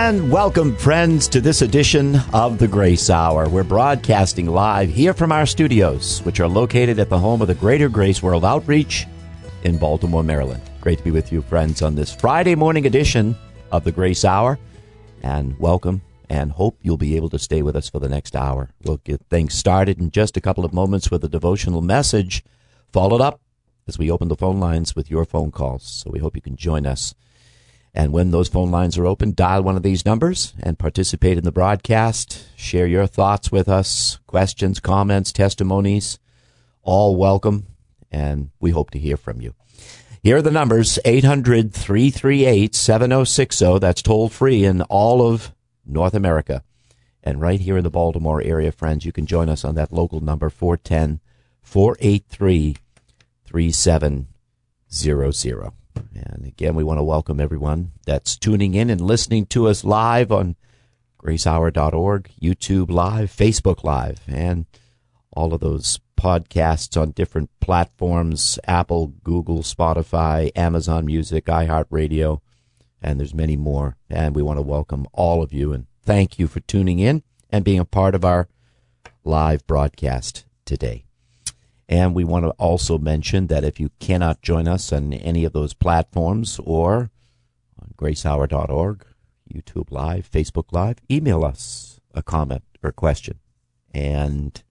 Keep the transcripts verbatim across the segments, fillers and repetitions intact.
And welcome, friends, to this edition of the Grace Hour. We're broadcasting live here from our studios, which are located at the home of the Greater Grace World Outreach in Baltimore, Maryland. Great to be with you, friends, on this Friday morning edition of the Grace Hour. And welcome, and hope you'll be able to stay with us for the next hour. We'll get things started in just a couple of moments with a devotional message, followed up as we open the phone lines with your phone calls. So we hope you can join us. And when those phone lines are open, dial one of these numbers and participate in the broadcast. Share your thoughts with us, questions, comments, testimonies, all welcome, and we hope to hear from you. Here are the numbers, eight hundred, three three eight, seven oh six oh. That's toll free in all of North America. And right here in the Baltimore area, friends, you can join us on that local number, four one zero, four eight three, three seven zero zero. And again, we want to welcome everyone that's tuning in and listening to us live on grace hour dot org, YouTube Live, Facebook Live, and all of those podcasts on different platforms, Apple, Google, Spotify, Amazon Music, iHeartRadio, and there's many more. And we want to welcome all of you and thank you for tuning in and being a part of our live broadcast today. And we want to also mention that if you cannot join us on any of those platforms or on grace hour dot org, YouTube Live, Facebook Live, email us a comment or question and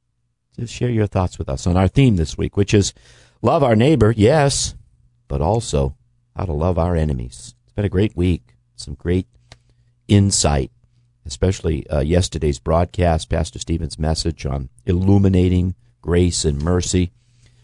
just share your thoughts with us on our theme this week, which is love our neighbor, yes, but also how to love our enemies. It's been a great week, some great insight, especially uh, yesterday's broadcast, Pastor Stephen's message on illuminating grace and mercy.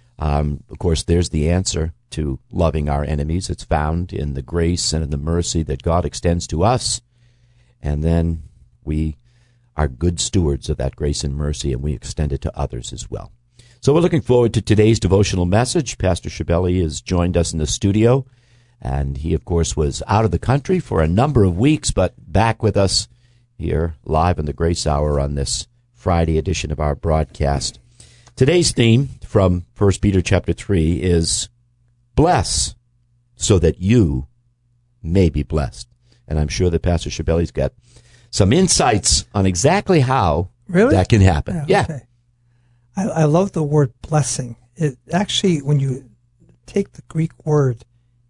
Um, of course, there's the answer to loving our enemies. It's found in the grace and in the mercy that God extends to us. And then we are good stewards of that grace and mercy, and we extend it to others as well. So we're looking forward to today's devotional message. Pastor Shabelli has joined us in the studio, and he, of course, was out of the country for a number of weeks, but back with us here live in the Grace Hour on this Friday edition of our broadcast. Today's theme from First Peter chapter three is bless so that you may be blessed. And I'm sure that Pastor Shabelli's got some insights on exactly how really? that can happen. Yeah. yeah. Okay. I, I love the word blessing. It actually, when you take the Greek word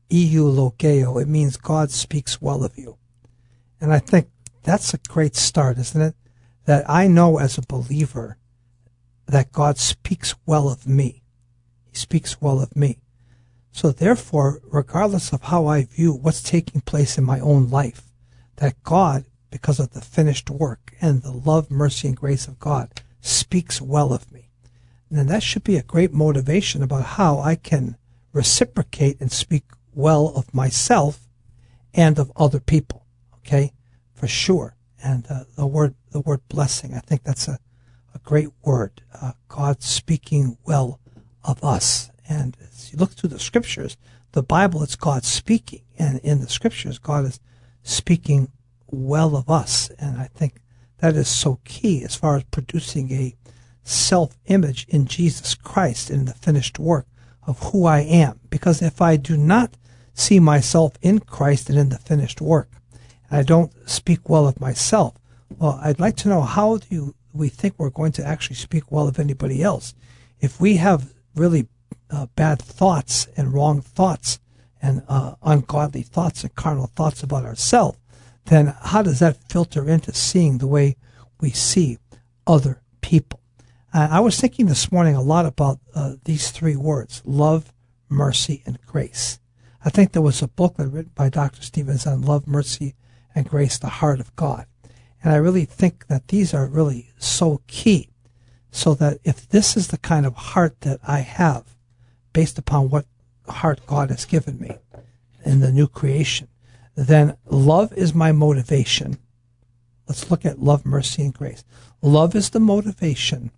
eulogeo, it means God speaks well of you. And I think that's a great start, isn't it? That I know as a believer that God speaks well of me. He speaks well of me. So therefore, regardless of how I view what's taking place in my own life, that God, because of the finished work and the love, mercy, and grace of God, speaks well of me. And that should be a great motivation about how I can reciprocate and speak well of myself and of other people. Okay? For sure. And uh, the word, the word blessing, I think that's a A great word, uh, God speaking well of us. And as you look through the scriptures, the Bible, it's God speaking. And in the scriptures, God is speaking well of us. And I think that is so key as far as producing a self-image in Jesus Christ in the finished work of who I am. Because if I do not see myself in Christ and in the finished work, and I don't speak well of myself, well, I'd like to know, how do you we think we're going to actually speak well of anybody else? If we have really uh, bad thoughts and wrong thoughts and uh, ungodly thoughts and carnal thoughts about ourselves, then how does that filter into seeing the way we see other people? Uh, I was thinking this morning a lot about uh, these three words, love, mercy, and grace. I think there was a booklet written by Doctor Stevens on love, mercy, and grace, the heart of God. And I really think that these are really so key, so that if this is the kind of heart that I have, based upon what heart God has given me in the new creation, then love is my motivation. Let's look at love, mercy, and grace. Love is the motivation.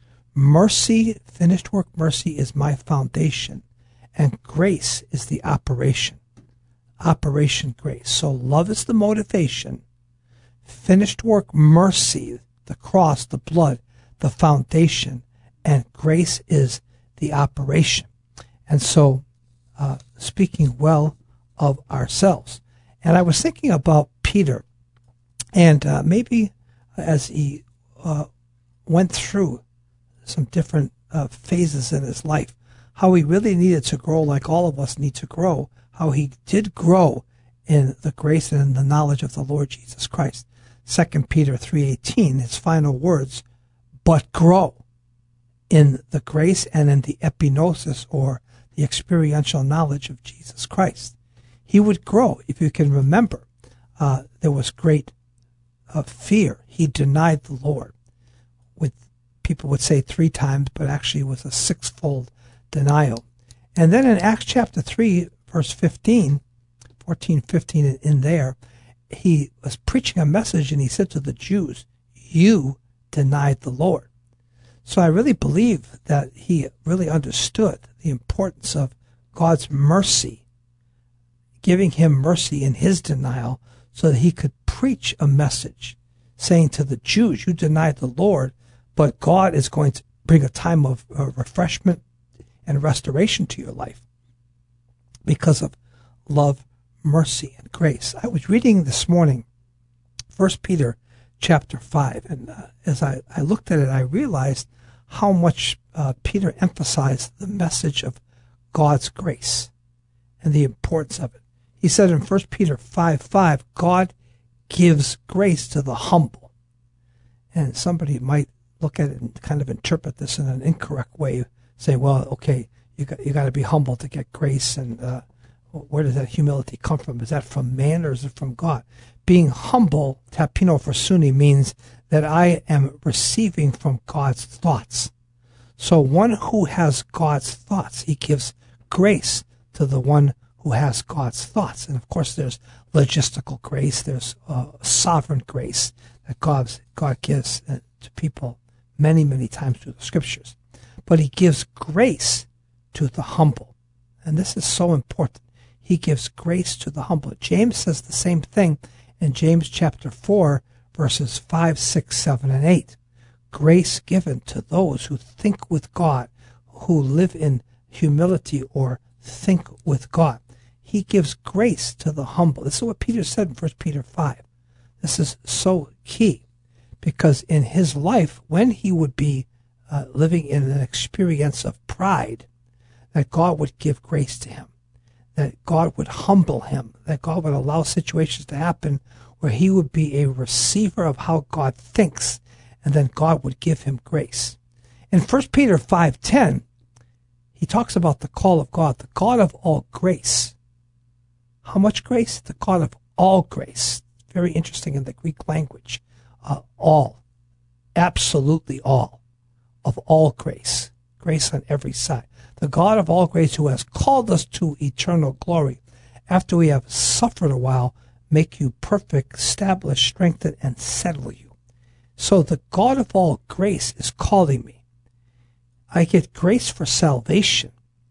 Mercy, finished work mercy, is my foundation. And grace is the operation. Operation grace. So love is the motivation. Finished work mercy, the cross, the blood, the foundation, and grace is the operation. And so, uh, speaking well of ourselves. And I was thinking about Peter And uh, maybe as he uh, went through some different uh, phases in his life, how he really needed to grow like all of us need to grow, how he did grow in the grace and in the knowledge of the Lord Jesus Christ. Second Peter three eighteen, his final words, but grow in the grace and in the epignosis, or the experiential knowledge of Jesus Christ. He would grow. If you can remember, uh, there was great uh, fear. He denied the Lord. With people would say three times, but actually it was a sixfold denial. And then in Acts chapter three, verse fifteen, fourteen, fifteen, in there, he was preaching a message, and he said to the Jews, you denied the Lord. So I really believe that he really understood the importance of God's mercy, giving him mercy in his denial, so that he could preach a message saying to the Jews, you denied the Lord, but God is going to bring a time of uh, refreshment and restoration to your life because of love, mercy, and grace. I was reading this morning First Peter chapter five, and uh, as I, I looked at it, I realized how much uh, Peter emphasized the message of God's grace and the importance of it. He said in First Peter five five, God gives grace to the humble. And somebody might look at it and kind of interpret this in an incorrect way, say, well, okay, you got, you got to be humble to get grace, and uh, where does that humility come from? Is that from man or is it from God? Being humble, tapino forsuni, means that I am receiving from God's thoughts. So one who has God's thoughts, he gives grace to the one who has God's thoughts. And of course, there's logistical grace, there's uh, sovereign grace that God, God gives uh, to people many, many times through the scriptures. But he gives grace to the humble. And this is so important. He gives grace to the humble. James says the same thing in James chapter four, verses five, six, seven, and eight. Grace given to those who think with God, who live in humility or think with God. He gives grace to the humble. This is what Peter said in First Peter five. This is so key, because in his life, when he would be uh, living in an experience of pride, that God would give grace to him, that God would humble him, that God would allow situations to happen where he would be a receiver of how God thinks, and then God would give him grace. In First Peter five ten, he talks about the call of God, the God of all grace. How much grace? The God of all grace. Very interesting in the Greek language. Uh, all. Absolutely all. Of all grace. Grace on every side. The God of all grace, who has called us to eternal glory, after we have suffered a while, make you perfect, establish, strengthen, and settle you. So the God of all grace is calling me. I get grace for salvation.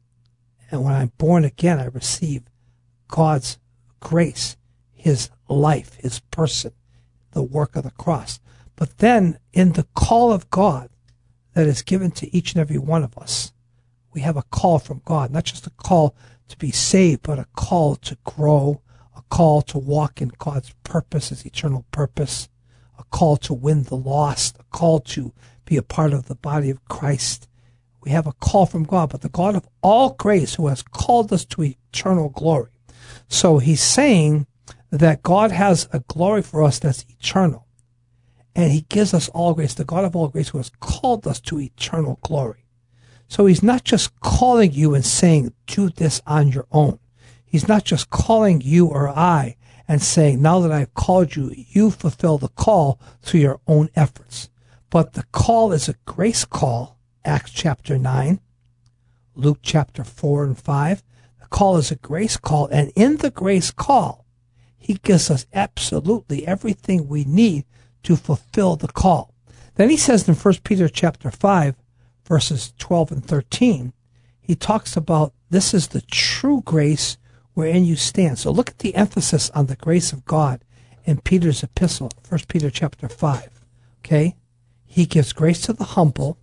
And when I'm born again, I receive God's grace, his life, his person, the work of the cross. But then in the call of God that is given to each and every one of us, we have a call from God, not just a call to be saved, but a call to grow, a call to walk in God's purpose, his eternal purpose, a call to win the lost, a call to be a part of the body of Christ. We have a call from God, but the God of all grace, who has called us to eternal glory. So he's saying that God has a glory for us that's eternal. And he gives us all grace, the God of all grace, who has called us to eternal glory. So he's not just calling you and saying, do this on your own. He's not just calling you or I and saying, now that I've called you, you fulfill the call through your own efforts. But the call is a grace call, Acts chapter nine, Luke chapter four and five. The call is a grace call, and in the grace call, he gives us absolutely everything we need to fulfill the call. Then he says in First Peter chapter five, verses twelve and thirteen, he talks about this is the true grace wherein you stand. So look at the emphasis on the grace of God in Peter's epistle, First Peter chapter five. Okay? He gives grace to the humble.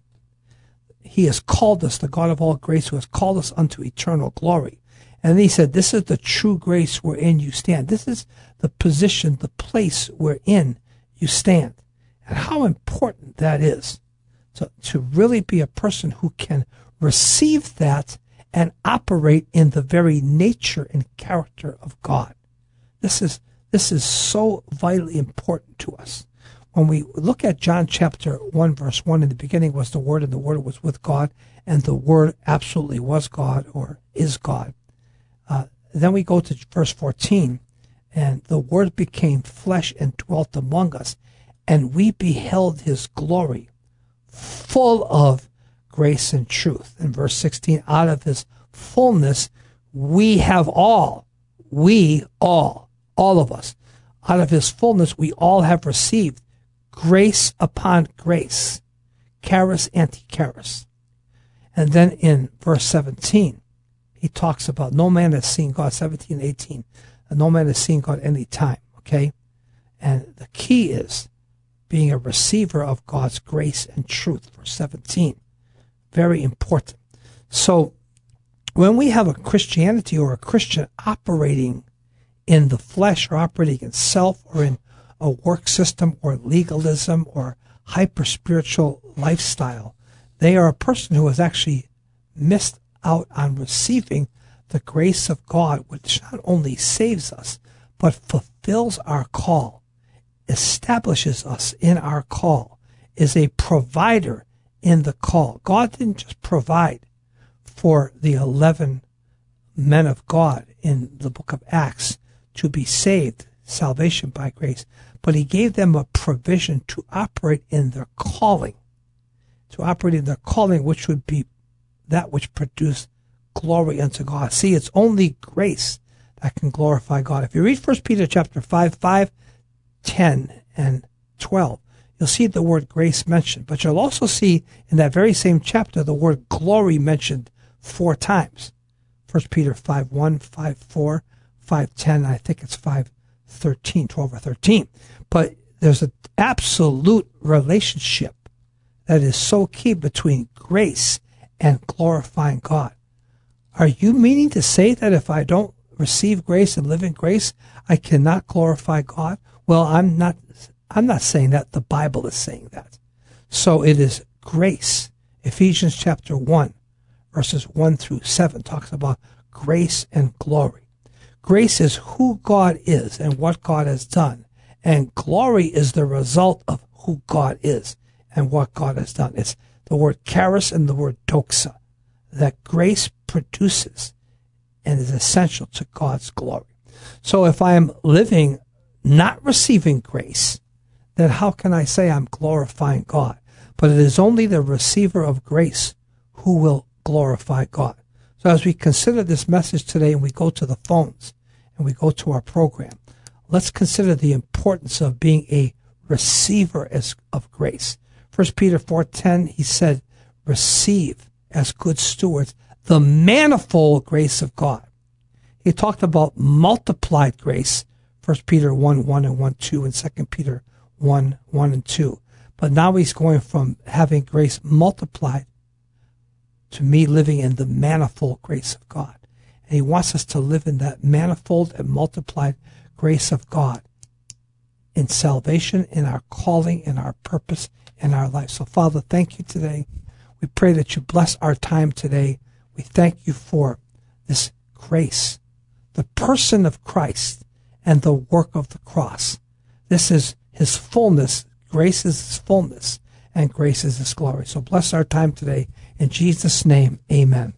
He has called us, the God of all grace, who has called us unto eternal glory. And then he said, this is the true grace wherein you stand. This is the position, the place wherein you stand. And how important that is to, to really be a person who can receive that and operate in the very nature and character of God. This is this is so vitally important to us. When we look at John chapter one, verse one, in the beginning was the Word, and the Word was with God, and the Word absolutely was God or is God. Uh, then we go to verse fourteen, and the Word became flesh and dwelt among us, and we beheld his glory, full of grace and truth. In verse sixteen, out of his fullness, we have all, we all, all of us, out of his fullness, we all have received grace upon grace, charis anti-charis. And then in verse seventeen, he talks about no man has seen God, seventeen, eighteen, and no man has seen God any time, okay? And the key is being a receiver of God's grace and truth, verse seventeen. Very important. So when we have a Christianity or a Christian operating in the flesh or operating in self or in a work system or legalism or hyper-spiritual lifestyle, they are a person who has actually missed out on receiving the grace of God, which not only saves us, but fulfills our call, establishes us in our call, is a provider in the call. God didn't just provide for the eleven men of God in the book of Acts to be saved, salvation by grace, but he gave them a provision to operate in their calling, to operate in their calling, which would be that which produced glory unto God. See, it's only grace that can glorify God. If you read First Peter chapter five, five, ten, and twelve, you'll see the word grace mentioned, but you'll also see in that very same chapter the word glory mentioned four times. First Peter five, one, five, four, five, ten, I think it's five, thirteen, twelve or thirteen. But there's an absolute relationship that is so key between grace and glorifying God. Are you meaning to say that if I don't receive grace and live in grace, I cannot glorify God? Well, I'm not, I'm not saying that. The Bible is saying that. So it is grace. Ephesians chapter one, verses one through seven talks about grace and glory. Grace is who God is and what God has done. And glory is the result of who God is and what God has done. It's the word charis and the word doxa that grace produces and is essential to God's glory. So if I am living not receiving grace, then how can I say I'm glorifying God? But it is only the receiver of grace who will glorify God. So as we consider this message today and we go to the phones and we go to our program, let's consider the importance of being a receiver as of grace. First Peter four ten, he said, receive as good stewards the manifold grace of God. He talked about multiplied grace, First Peter one, one and one, two, and Second Peter one, one and two. But now he's going from having grace multiplied to me living in the manifold grace of God. And he wants us to live in that manifold and multiplied grace of God in salvation, in our calling, in our purpose, in our life. So, Father, thank you today. We pray that you bless our time today. We thank you for this grace, the person of Christ and the work of the cross. This is his fullness. Grace is his fullness, and grace is his glory. So bless our time today. In Jesus' name, amen.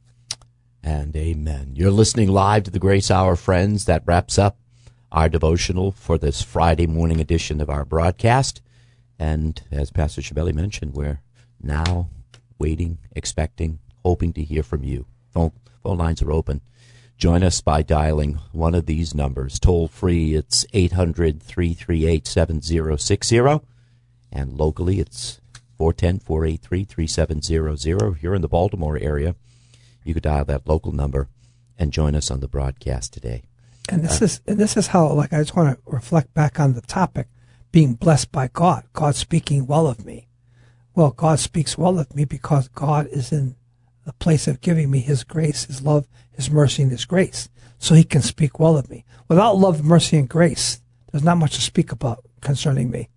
And amen. You're listening live to the Grace Hour, friends. That wraps up our devotional for this Friday morning edition of our broadcast. And as Pastor Chabeli mentioned, we're now waiting, expecting, hoping to hear from you. Phone, phone lines are open. Join us by dialing one of these numbers. Toll free, it's eight hundred, three three eight, seven zero six zero. And locally, it's four one zero, four eight three, three seven zero zero. If you're in the Baltimore area, you could dial that local number and join us on the broadcast today. And this uh, is and this is how, like, I just want to reflect back on the topic, being blessed by God, God speaking well of me. Well, God speaks well of me because God is in the place of giving me his grace, his love, his mercy, and his grace. So he can speak well of me. Without love, mercy, and grace, there's not much to speak about concerning me.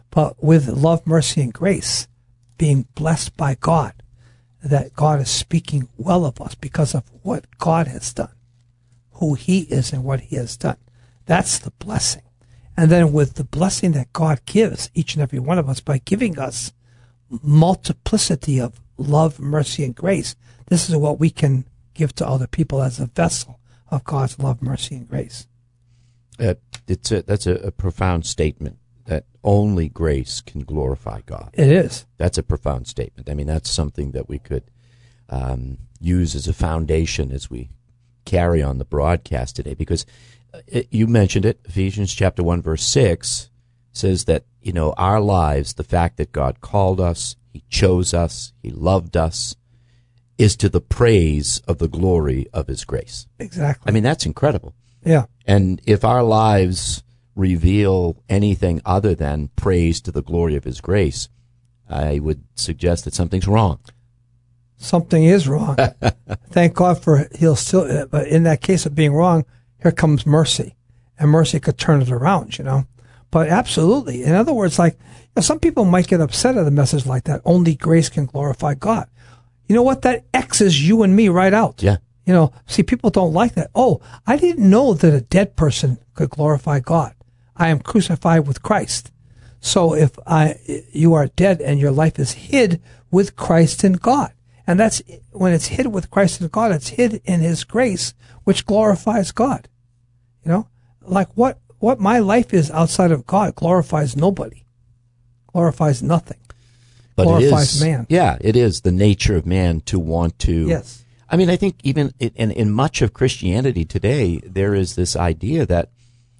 but with love, mercy, and grace, being blessed by God, that God is speaking well of us because of what God has done, who he is and what he has done. That's the blessing. And then with the blessing that God gives each and every one of us by giving us multiplicity of love, mercy, and grace, this is what we can give to other people as a vessel of God's love, mercy, and grace. Uh, it's a, that's a, a profound statement, that only grace can glorify God. It is. That's a profound statement. I mean, that's something that we could um, use as a foundation as we carry on the broadcast today, because it, you mentioned it, Ephesians chapter one, verse six says that, you know, our lives, the fact that God called us, he chose us, he loved us, is to the praise of the glory of his grace. Exactly. I mean, that's incredible. Yeah. And if our lives reveal anything other than praise to the glory of his grace, I would suggest that something's wrong. Something is wrong. Thank God for he'll still, but in that case of being wrong, here comes mercy. And mercy could turn it around, you know. But absolutely. In other words, like, you know, some people might get upset at a message like that. Only grace can glorify God. You know what? That X's you and me right out. Yeah. You know, see, people don't like that. Oh, I didn't know that a dead person could glorify God. I am crucified with Christ. So if I, you are dead and your life is hid with Christ in God. And that's, when it's hid with Christ in God, it's hid in his grace, which glorifies God. You know, like what, what my life is outside of God glorifies nobody, glorifies nothing, but glorifies it is, man. Yeah, it is the nature of man to want to. Yes. I mean, I think even in, in much of Christianity today, there is this idea that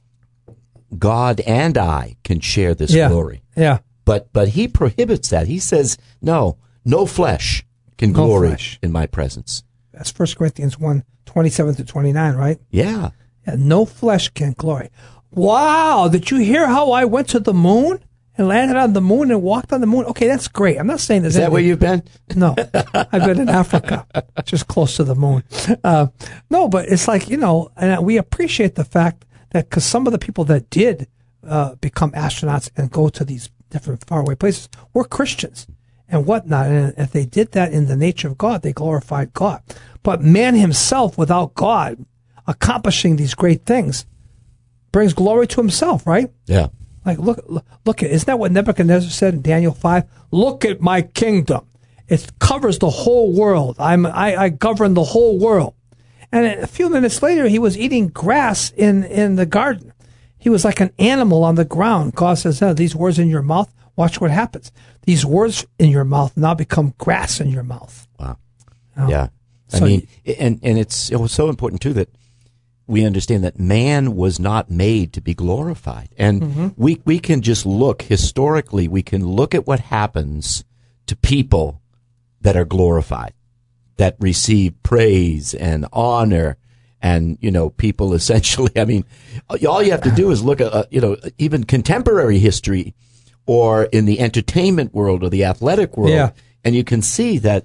God and I can share this yeah. glory. Yeah. But but he prohibits that. He says, no, no flesh can No glory flesh. in my presence. That's First Corinthians one, twenty-seven to twenty-nine, right? Yeah. Yeah. No flesh can glory. Wow. Did you hear how I went to the moon and landed on the moon and walked on the moon? Okay, that's great. I'm not saying there's Is that where anything- you've been? No, I've been in Africa, just close to the moon. Uh, no, but it's like, you know, and we appreciate the fact that because some of the people that did uh, become astronauts and go to these different faraway places were Christians and whatnot. And if they did that in the nature of God, they glorified God. But man himself, without God accomplishing these great things, brings glory to himself, right? Yeah. Like, look, look, look at, isn't that what Nebuchadnezzar said in Daniel five? Look at my kingdom. It covers the whole world. I'm, I, I govern the whole world. And a few minutes later, he was eating grass in, in the garden. He was like an animal on the ground. God says, oh, these words in your mouth, watch what happens. These words in your mouth now become grass in your mouth. Wow. You know? Yeah. I So mean, and, and it's, it was so important too that we understand that man was not made to be glorified. And Mm-hmm. we, we can just look historically, we can look at what happens to people that are glorified, that receive praise and honor. And, you know, people essentially, I mean, all you have to do is look at, uh, you know, even contemporary history or in the entertainment world or the athletic world. Yeah. And you can see that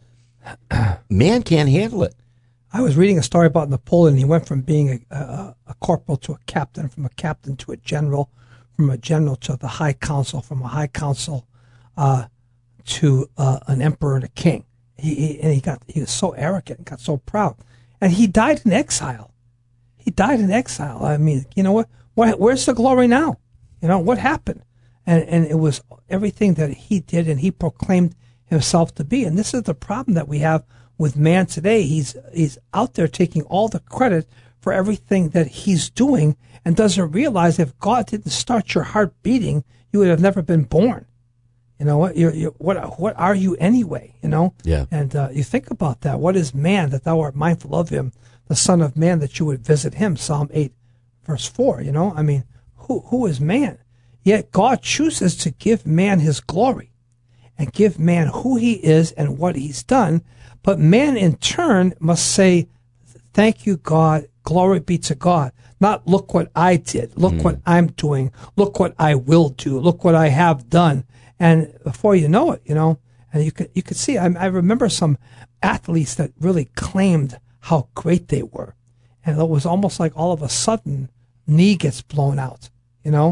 man can't handle it. I was reading a story about Napoleon. He went from being a, a, a corporal to a captain, from a captain to a general, from a general to the high council, from a high council uh, to uh, an emperor and a king. He, he and he got he was so arrogant and got so proud, and he died in exile. He died in exile. I mean, you know what? what where's the glory now? You know what happened? And and it was everything that he did, and he proclaimed himself to be. And this is the problem that we have with man today. He's he's out there taking all the credit for everything that he's doing and doesn't realize if God didn't start your heart beating, you would have never been born. You know what? You're, you're, what what are you anyway? You know. Yeah. And uh, you think about that. What is man that thou art mindful of him, the Son of Man that you would visit him? Psalm eight, verse four. You know. I mean, who who is man? Yet God chooses to give man his glory and give man who he is and what he's done. But man in turn must say, thank you, God. Glory be to God. Not look what I did. Look mm. what I'm doing. Look what I will do. Look what I have done. And before you know it, you know, and you could, you could see, I, I remember some athletes that really claimed how great they were. And it was almost like all of a sudden knee gets blown out, you know,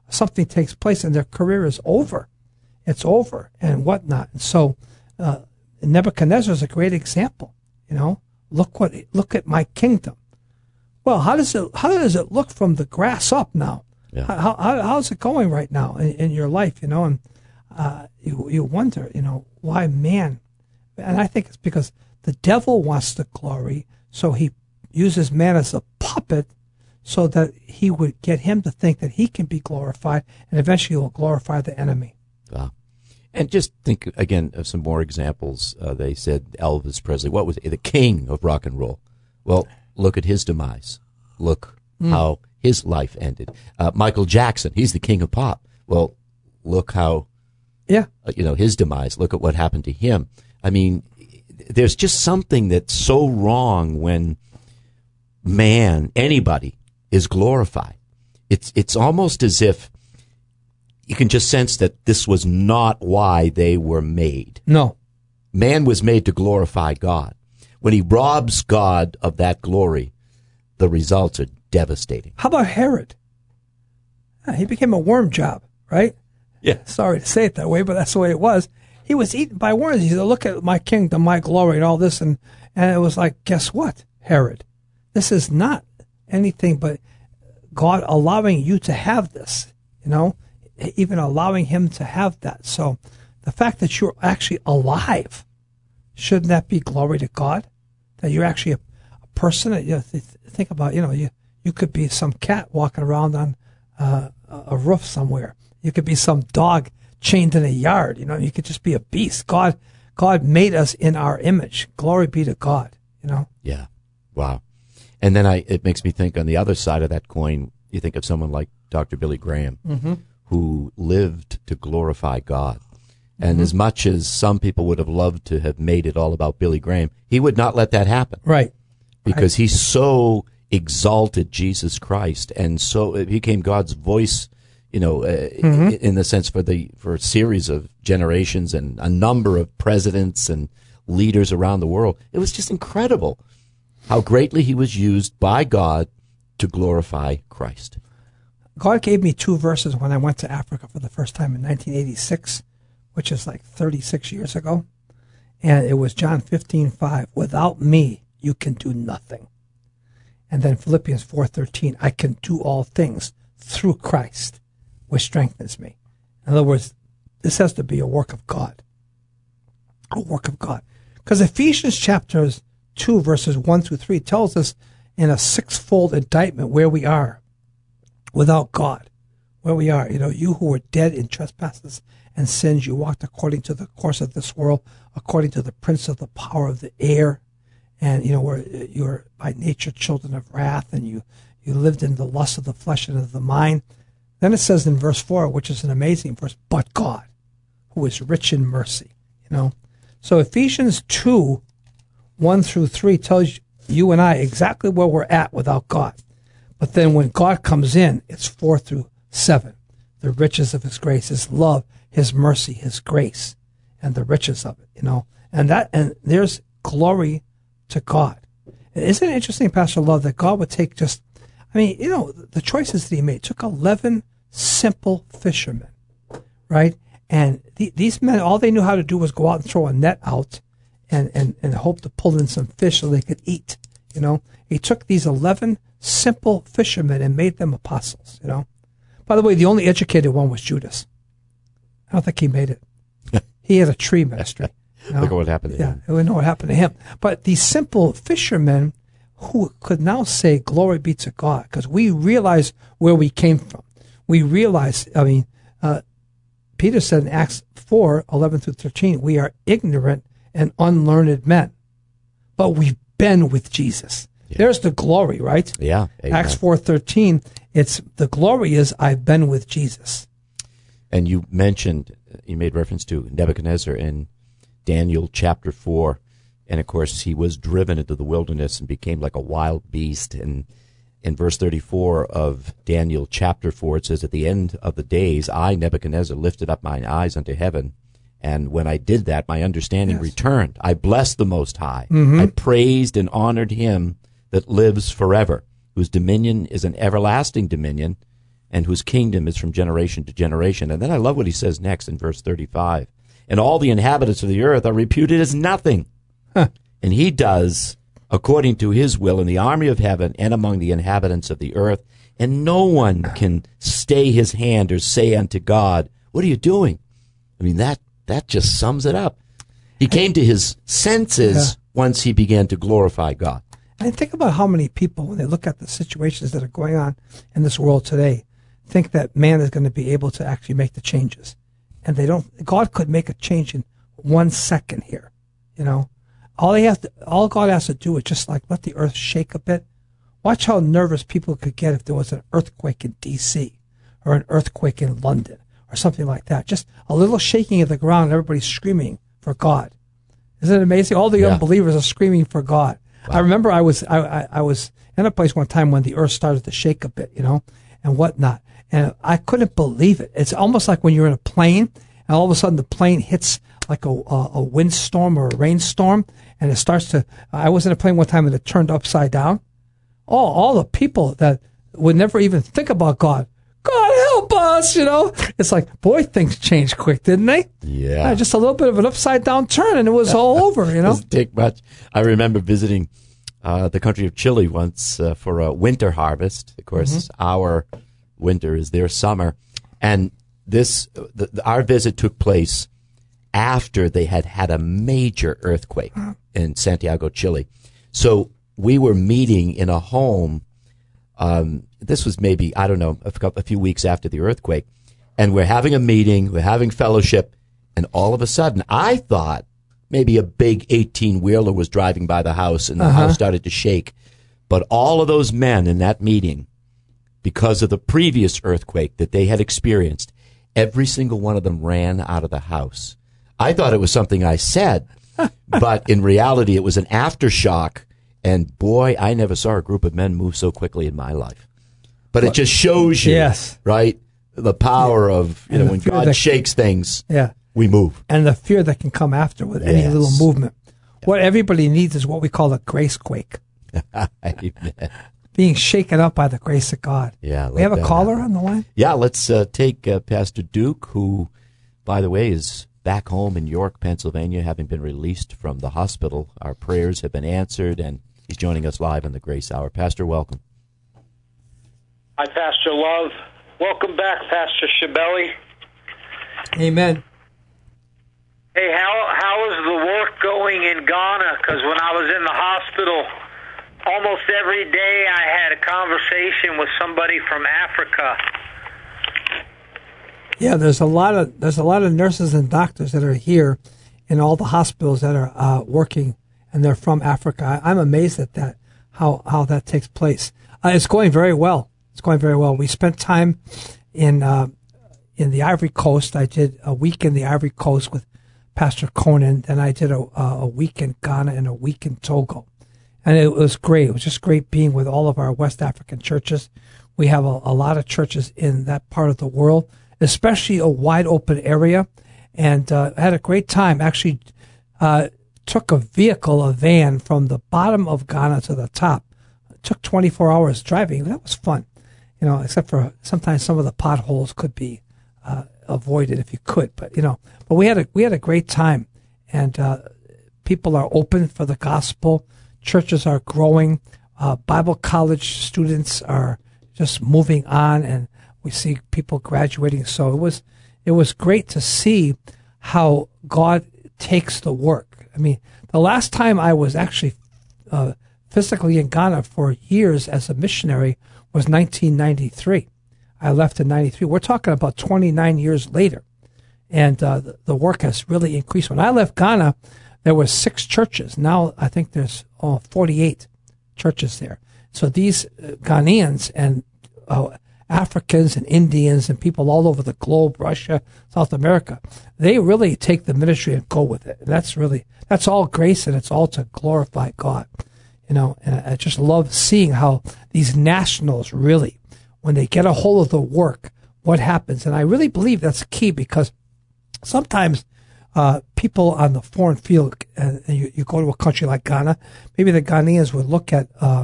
something takes place and their career is over. It's over and whatnot. And so uh, Nebuchadnezzar is a great example. You know, look what look at my kingdom. Well, how does it how does it look from the grass up now? Yeah. How, how how's it going right now in, in your life? You know, and uh, you you wonder, you know, why man? And I think it's because the devil wants the glory, so he uses man as a puppet, so that he would get him to think that he can be glorified, and eventually will glorify the enemy. Wow. And just think again of some more examples. Uh, they said Elvis Presley, what was it? The king of rock and roll. Well, look at his demise. Look mm. how his life ended. Uh, Michael Jackson, he's the king of pop. Well, look how, yeah, uh, you know, his demise. Look at what happened to him. I mean, there's just something that's so wrong when man, anybody, is glorified. It's it's almost as if you can just sense that this was not why they were made. No. Man was made to glorify God. When he robs God of that glory, the results are devastating. How about Herod? Uh, he became a worm job, right? Yeah. Sorry to say it that way, but that's the way it was. He was eaten by worms. He said, look at my kingdom, my glory, and all this. And, and it was like, guess what, Herod? This is not anything but God allowing you to have this, you know, even allowing him to have that. So the fact that you're actually alive, shouldn't that be glory to God? That you're actually a, a person that, you know, th- think about, you know, you, you could be some cat walking around on uh, a roof somewhere. You could be some dog chained in a yard. You know, you could just be a beast. God, God made us in our image. Glory be to God, you know? Yeah. Wow. And then I, it makes me think on the other side of that coin, you think of someone like Doctor Billy Graham, mm-hmm. who lived to glorify God. And mm-hmm. as much as some people would have loved to have made it all about Billy Graham, he would not let that happen. Right. Because right. he so exalted Jesus Christ, and so it became God's voice, you know, uh, mm-hmm. in the sense for the for a series of generations and a number of presidents and leaders around the world. It was just incredible how greatly he was used by God to glorify Christ. God gave me two verses when I went to Africa for the first time in nineteen eighty-six, which is like thirty-six years ago. And it was John fifteen five. Without me, you can do nothing. And then Philippians four thirteen. I can do all things through Christ, which strengthens me. In other words, this has to be a work of God. A work of God. Because Ephesians chapters two, verses one through three tells us in a sixfold indictment where we are without God. Where we are. You know, you who were dead in trespasses and sins, you walked according to the course of this world, according to the prince of the power of the air. And, you know, where you're by nature children of wrath, and you, you lived in the lust of the flesh and of the mind. Then it says in verse four, which is an amazing verse, but God, who is rich in mercy, you know. So Ephesians two, one through three tells you and I exactly where we're at without God. But then when God comes in, it's four through seven. The riches of his grace, his love, his mercy, his grace, and the riches of it, you know. And that, and there's glory to God. Isn't it interesting, Pastor Love, that God would take just, I mean, you know, the choices that he made, took eleven simple fishermen, right? And the, these men, all they knew how to do was go out and throw a net out and, and, and hope to pull in some fish so they could eat, you know. He took these eleven simple fishermen and made them apostles, you know. By the way, the only educated one was Judas. I don't think he made it. He had a tree ministry. You know? Look at what happened to yeah, him. we know what happened to him. But these simple fishermen who could now say, glory be to God, because we realize where we came from. We realize, I mean, uh, Peter said in Acts four, eleven through thirteen, we are ignorant and unlearned men, but we've been with Jesus. Yeah. There's the glory, right? Yeah. Amen. Acts four thirteen, it's the glory is I've been with Jesus. And you mentioned, you made reference to Nebuchadnezzar in Daniel chapter four. And of course, he was driven into the wilderness and became like a wild beast. And in verse thirty-four of Daniel chapter four, it says, at the end of the days, I, Nebuchadnezzar, lifted up mine eyes unto heaven. And when I did that, my understanding yes. returned. I blessed the Most High. Mm-hmm. I praised and honored him that lives forever, whose dominion is an everlasting dominion, and whose kingdom is from generation to generation. And then I love what he says next in verse thirty-five. And all the inhabitants of the earth are reputed as nothing. Huh. And he does according to his will in the army of heaven and among the inhabitants of the earth. And no one can stay his hand or say unto God, what are you doing? I mean, that, that just sums it up. He came to his senses yeah. once he began to glorify God. And think about how many people, when they look at the situations that are going on in this world today, think that man is going to be able to actually make the changes. And they don't. God could make a change in one second here. You know, all he has to, all God has to do is just like let the earth shake a bit. Watch how nervous people could get if there was an earthquake in D C or an earthquake in London or something like that. Just a little shaking of the ground, and everybody's screaming for God. Isn't it amazing? All the yeah. unbelievers are screaming for God. Wow. I remember I was I, I, I was in a place one time when the earth started to shake a bit, you know, and whatnot. And I couldn't believe it. It's almost like when you're in a plane and all of a sudden the plane hits like a, a, a windstorm or a rainstorm and it starts to, I was in a plane one time and it turned upside down. Oh, all the people that would never even think about God. God help us, you know. It's like, boy, things changed quick, didn't they? Yeah. Uh, just a little bit of an upside down turn and it was all over, you know. Doesn't take much. I remember visiting uh, the country of Chile once uh, for a winter harvest. Of course, mm-hmm. our winter is their summer, and this the, the, our visit took place after they had had a major earthquake in Santiago, Chile. So we were meeting in a home. Um, this was maybe I don't know a, a few weeks after the earthquake, and we're having a meeting, we're having fellowship, and all of a sudden, I thought maybe a big eighteen wheeler was driving by the house, and the uh-huh. house started to shake. But all of those men in that meeting, because of the previous earthquake that they had experienced, every single one of them ran out of the house. I thought it was something I said, but in reality, it was an aftershock. And boy, I never saw a group of men move so quickly in my life. But it just shows you, yes. right, the power yeah. of, you and know, when God that, shakes things, yeah. we move. And the fear that can come after with yes. any little movement. Yeah. What everybody needs is what we call a grace quake. Being shaken up by the grace of God. Yeah, we have a caller happen. on the line? Yeah, let's uh, take uh, Pastor Duke, who, by the way, is back home in York, Pennsylvania, having been released from the hospital. Our prayers have been answered, and he's joining us live on the Grace Hour. Pastor, welcome. Hi, Pastor Love. Welcome back, Pastor Shibeli. Amen. Hey, how how is the work going in Ghana? Because when I was in the hospital, almost every day I had a conversation with somebody from Africa. Yeah, there's a lot of there's a lot of nurses and doctors that are here in all the hospitals that are uh, working, and they're from Africa. I, I'm amazed at that, how how that takes place. Uh, it's going very well. It's going very well. We spent time in uh, in the Ivory Coast. I did a week in the Ivory Coast with Pastor Conan. Then I did a, a week in Ghana and a week in Togo. And it was great. It was just great being with all of our West African churches. We have a, a lot of churches in that part of the world, especially a wide open area. And uh, had a great time. Actually uh, took a vehicle, a van, from the bottom of Ghana to the top. It took twenty-four hours driving. That was fun. You know, except for sometimes some of the potholes could be uh, avoided if you could. But, you know, but we had a, we had a great time. And uh, people are open for the gospel. Churches are growing. Uh, Bible college students are just moving on, and we see people graduating. So it was, it was great to see how God takes the work. I mean, the last time I was actually uh, physically in Ghana for years as a missionary was nineteen ninety-three. I left in ninety-three. We're talking about twenty-nine years later, and uh, the, the work has really increased. When I left Ghana, there were six churches. Now I think there's oh, forty-eight churches there. So these uh, Ghanaians and uh, Africans and Indians and people all over the globe, Russia, South America, they really take the ministry and go with it. And that's really, that's all grace, and it's all to glorify God. You know, and I just love seeing how these nationals really, when they get a hold of the work, what happens. And I really believe that's key, because sometimes uh, people on the foreign field, and you, you go to a country like Ghana, maybe the Ghanaians would look at uh,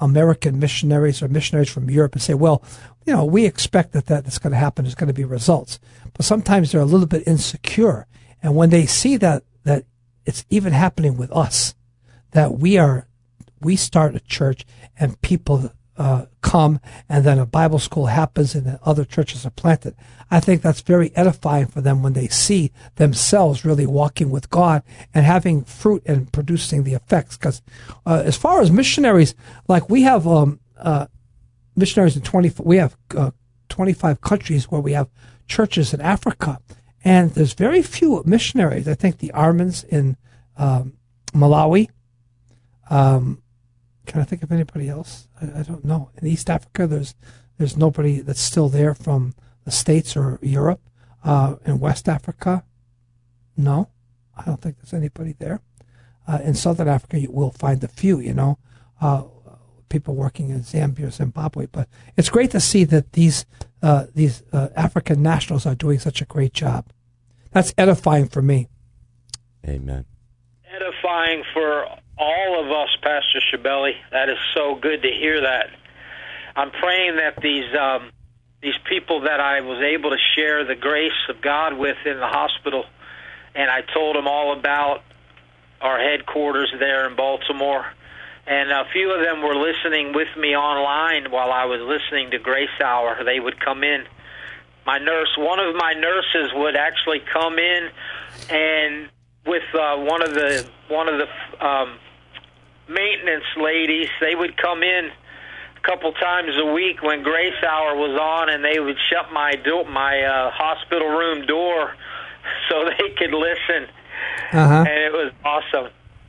American missionaries or missionaries from Europe and say, well, you know, we expect that, that that's going to happen. There's going to be results. But sometimes they're a little bit insecure. And when they see that, that it's even happening with us, that we are, we start a church and people uh, come, and then a Bible school happens and then other churches are planted. I think that's very edifying for them when they see themselves really walking with God and having fruit and producing the effects. Because uh, as far as missionaries, like we have um, uh, missionaries in twenty, we have uh, twenty-five countries where we have churches in Africa, and there's very few missionaries. I think the Armans in um, Malawi. Um, can I think of anybody else? I, I don't know. In East Africa, there's there's nobody that's still there from the States or Europe. Uh, in West Africa, no, I don't think there's anybody there. Uh, in Southern Africa, you will find a few, you know, uh, people working in Zambia or Zimbabwe. But it's great to see that these uh, these uh, African nationals are doing such a great job. That's edifying for me. Amen. Edifying for all of us, Pastor Schibeli. That is so good to hear that. I'm praying that these um, these people that I was able to share the grace of God with in the hospital, and I told them all about our headquarters there in Baltimore, and a few of them were listening with me online while I was listening to Grace Hour. They would come in. My nurse, one of my nurses would actually come in and with uh, one of the one of the um, maintenance ladies, they would come in a couple times a week when Grace Hour was on, and they would shut my do- my uh, hospital room door so they could listen, uh-huh. and it was awesome.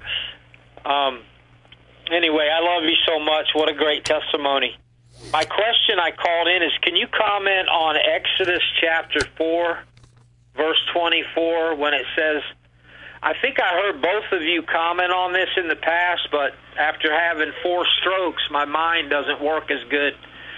Um, anyway, I love you so much. What a great testimony. My question I called in is, can you comment on Exodus chapter four, verse twenty-four, when it says, I think I heard both of you comment on this in the past, but after having four strokes, my mind doesn't work as good,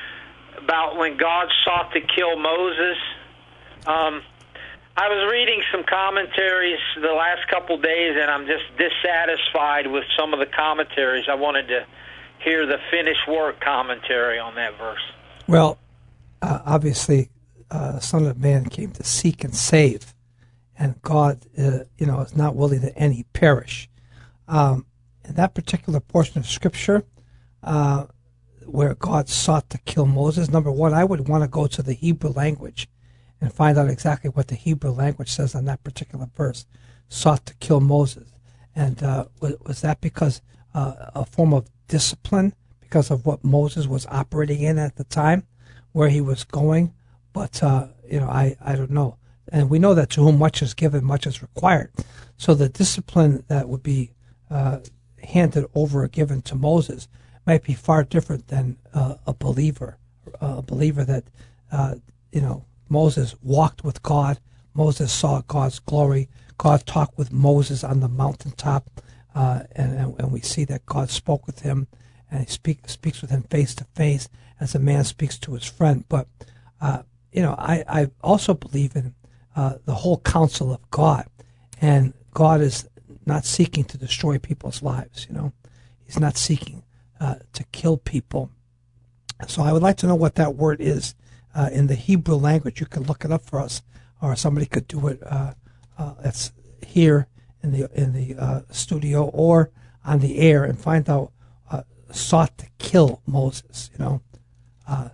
about when God sought to kill Moses. Um, I was reading some commentaries the last couple days, and I'm just dissatisfied with some of the commentaries. I wanted to hear the finished work commentary on that verse. Well, uh, obviously, uh, Son of Man came to seek and save. And God, uh, you know, is not willing that any perish. Um, in that particular portion of Scripture, uh, where God sought to kill Moses, number one, I would want to go to the Hebrew language and find out exactly what the Hebrew language says on that particular verse, sought to kill Moses. And uh, was, was that because uh, a form of discipline, because of what Moses was operating in at the time, where he was going? But, uh, you know, I, I don't know. And we know that to whom much is given, much is required. So the discipline that would be uh, handed over or given to Moses might be far different than uh, a believer, a believer that, uh, you know, Moses walked with God. Moses saw God's glory. God talked with Moses on the mountaintop, uh, and, and we see that God spoke with him, and he speak, speaks with him face to face as a man speaks to his friend. But, uh, you know, I, I also believe in Uh, the whole counsel of God, and God is not seeking to destroy people's lives. You know, He's not seeking uh, to kill people. So I would like to know what that word is uh, in the Hebrew language. You can look it up for us, or somebody could do it. Uh, uh, it's here in the in the uh, studio or on the air, and find out uh, sought to kill Moses. You know, uh,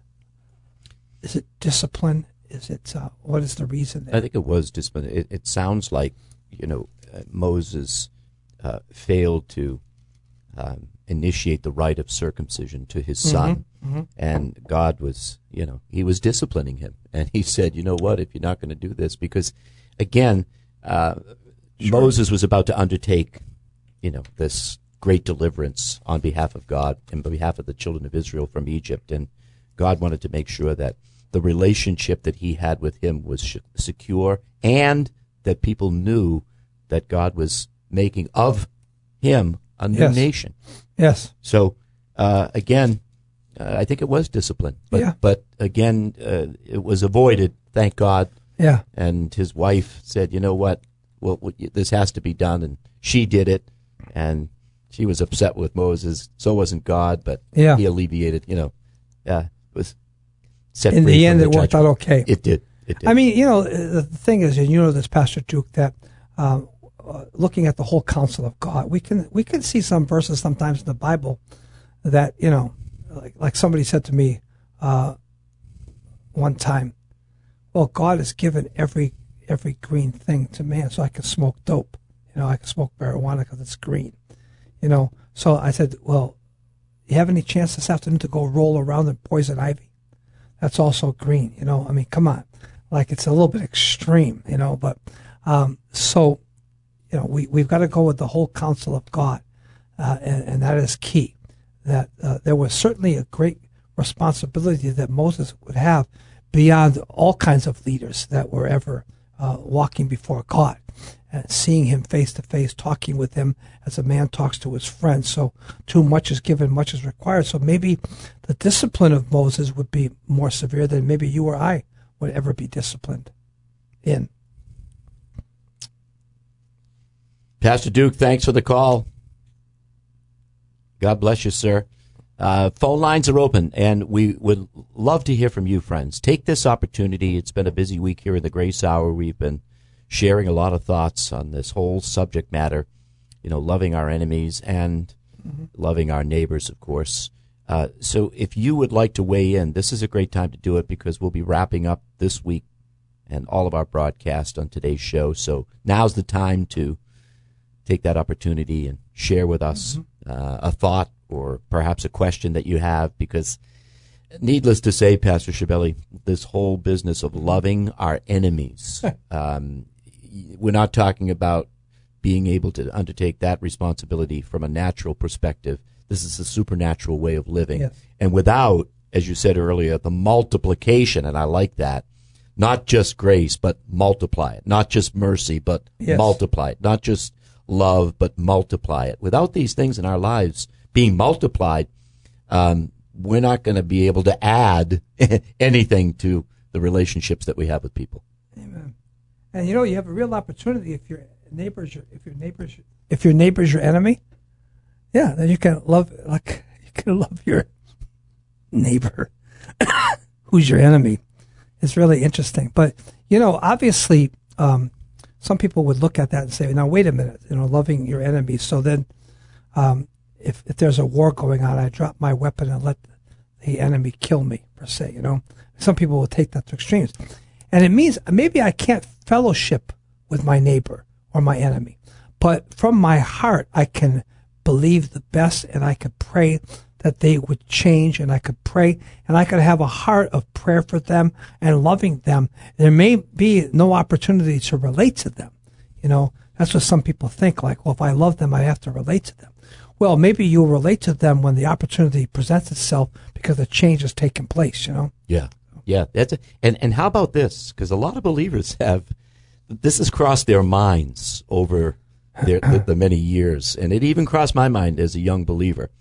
is it discipline? Is it, uh, what is the reason there? I think it was discipline. It, it sounds like, you know, uh, Moses uh, failed to um, initiate the rite of circumcision to his son. Mm-hmm, mm-hmm. And God was, you know, he was disciplining him. And he said, you know what, if you're not going to do this, because, again, uh, sure. Moses was about to undertake, you know, this great deliverance on behalf of God and on behalf of the children of Israel from Egypt. And God wanted to make sure that the relationship that he had with him was sh- secure, and that people knew that God was making of him a new yes. nation. Yes. So, uh, again, uh, I think it was discipline. But, yeah. but again, uh, it was avoided, thank God. Yeah. And his wife said, you know what, well, this has to be done, and she did it, and she was upset with Moses. So wasn't God, but Yeah. he alleviated, you know, uh, was set In free the from end, the it worked judgment. out okay. It did. It did. I mean, you know, the thing is, and you know this, Pastor Duke, that um, uh, looking at the whole counsel of God, we can we can see some verses sometimes in the Bible that, you know, like, like somebody said to me uh, one time, well, God has given every every green thing to man, so I can smoke dope. You know, I can smoke marijuana because it's green. You know, so I said, well, you have any chance this afternoon to go roll around in poison ivy? That's also green. You know, I mean, come on. Like, it's a little bit extreme, you know, but um, so, you know, we, we've got to go with the whole counsel of God, uh, and, and that is key. That uh, there was certainly a great responsibility that Moses would have beyond all kinds of leaders that were ever uh, walking before God, and seeing him face to face, talking with him as a man talks to his friends. So too much is given, much is required. So maybe the discipline of Moses would be more severe than maybe you or I would ever be disciplined in. Pastor Duke, thanks for the call. God bless you, sir. Uh, phone lines are open, and we would love to hear from you, friends. Take this opportunity. It's been a busy week here in the Grace Hour. We've been sharing a lot of thoughts on this whole subject matter, you know, loving our enemies and mm-hmm. loving our neighbors, of course. Uh, so if you would like to weigh in, this is a great time to do it because we'll be wrapping up this week and all of our broadcast on today's show. So now's the time to take that opportunity and share with us mm-hmm. uh, a thought or perhaps a question that you have, because needless to say, Pastor Schibeli, this whole business of loving our enemies, um, we're not talking about being able to undertake that responsibility from a natural perspective. This is a supernatural way of living. Yes. And without, as you said earlier, the multiplication, and I like that, not just grace, but multiply it. Not just mercy, but yes. multiply it. Not just love, but multiply it. Without these things in our lives being multiplied, um, we're not going to be able to add anything to the relationships that we have with people. Amen. And you know, you have a real opportunity if your neighbor's your, if your neighbor's if your neighbor's your enemy. Yeah, then you can love like you can love your neighbor who's your enemy. It's really interesting. But you know, obviously, um, some people would look at that and say, "Now, wait a minute. You know, loving your enemy. So then, um, if if there's a war going on, I drop my weapon and let the enemy kill me, per se." You know, some people will take that to extremes, and it means maybe I can't fellowship with my neighbor or my enemy, but from my heart I can believe the best, and I could pray that they would change, and I could pray, and I could have a heart of prayer for them and loving them. There may be no opportunity to relate to them. You know, that's what some people think, like, well, if I love them, I have to relate to them. Well, maybe you'll relate to them when the opportunity presents itself because the change has taken place, you know? Yeah, yeah. That's a, and, and how about this? Because a lot of believers have, this has crossed their minds over their, the, the many years, and it even crossed my mind as a young believer.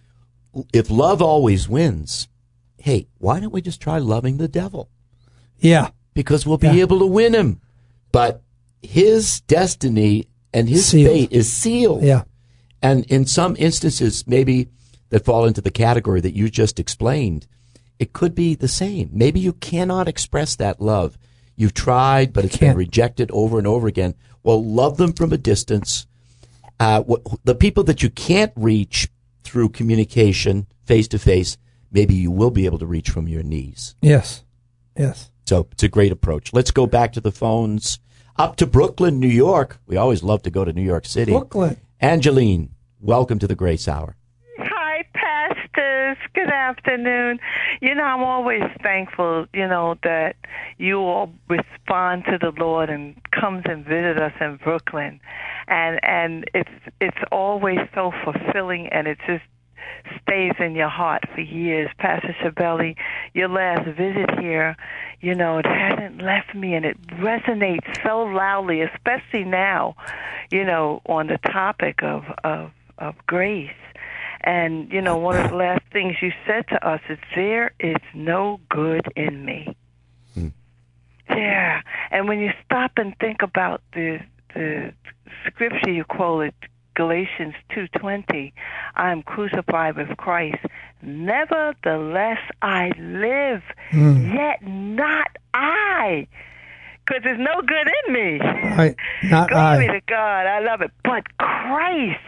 If love always wins, hey, why don't we just try loving the devil? Yeah. Because we'll be yeah. able to win him. But his destiny and his sealed. fate is sealed. Yeah. And in some instances, maybe that fall into the category that you just explained, it could be the same. Maybe you cannot express that love. You've tried, but it's been rejected over and over again. Well, love them from a distance. Uh, wh- the people that you can't reach through communication, face-to-face, maybe you will be able to reach from your knees. Yes, yes. So it's a great approach. Let's go back to the phones. Up to Brooklyn, New York. We always love to go to New York City. Brooklyn. Angeline, welcome to the Grace Hour. Hi, pastors. Good afternoon. You know, I'm always thankful, you know, that you all respond to the Lord and comes and visit us in Brooklyn. And and it's it's always so fulfilling, and it just stays in your heart for years. Pastor Schibeli, your last visit here, you know, it hasn't left me, and it resonates so loudly, especially now, you know, on the topic of, of, of grace. And, you know, one of the last things you said to us is, there is no good in me. Hmm. Yeah. And when you stop and think about the the scripture you quoted, Galatians two twenty, I am crucified with Christ. Nevertheless I live, mm. yet not I. Because there's no good in me. Right. Not Glory I. to God. I love it. But Christ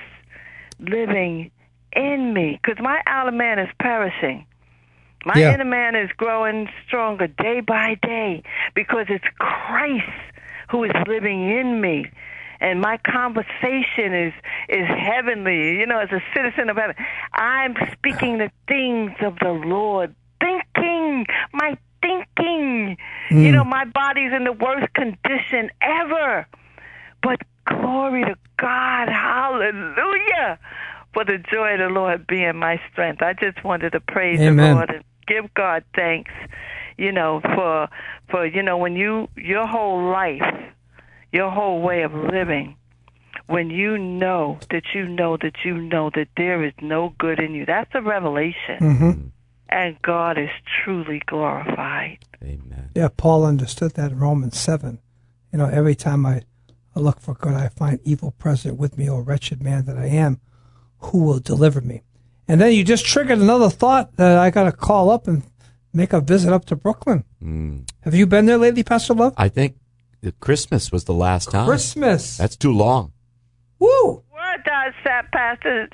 living in me. Because my outer man is perishing. My yeah. inner man is growing stronger day by day. Because it's Christ who is living in me. And my conversation is, is heavenly. You know, as a citizen of heaven, I'm speaking the things of the Lord. Thinking, my thinking. Mm. You know, my body's in the worst condition ever. But glory to God. Hallelujah. For the joy of the Lord being my strength. I just wanted to praise Amen. the Lord and give God thanks, you know, for, for, you know, when you, your whole life, your whole way of living, when you know that you know that you know that there is no good in you, that's a revelation. Mm-hmm. And God is truly glorified. Amen. Yeah, Paul understood that in Romans seven. You know, every time I, I look for good, I find evil present with me, O wretched man that I am, who will deliver me? And then you just triggered another thought that I got to call up and make a visit up to Brooklyn. Mm. Have you been there lately, Pastor Love? I think Christmas was the last time. Christmas. That's too long. Woo! What does that, Pastor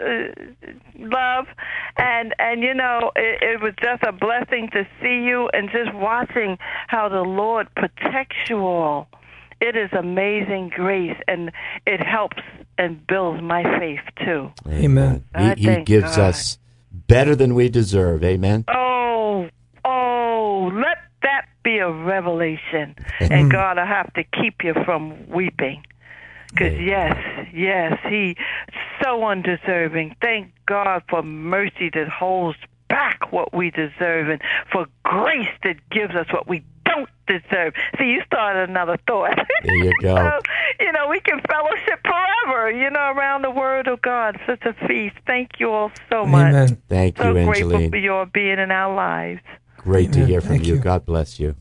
uh, uh, Love? And, and you know, it, it was just a blessing to see you and just watching how the Lord protects you all. It is amazing grace, and it helps and builds my faith, too. Amen. He, he gives God. us better than we deserve. Amen. Oh, oh, let that be a revelation. And God, I have to keep you from weeping. Because, yes, yes, he so undeserving. Thank God for mercy that holds back what we deserve and for grace that gives us what we don't deserve. See, you started another thought. There you go. So, you know, we can fellowship forever, you know, around the Word of God. Such a feast. Thank you all so much. Amen. Thank so you, Angeline. So grateful for your being in our lives. Great Amen. to hear from you. you. God bless you.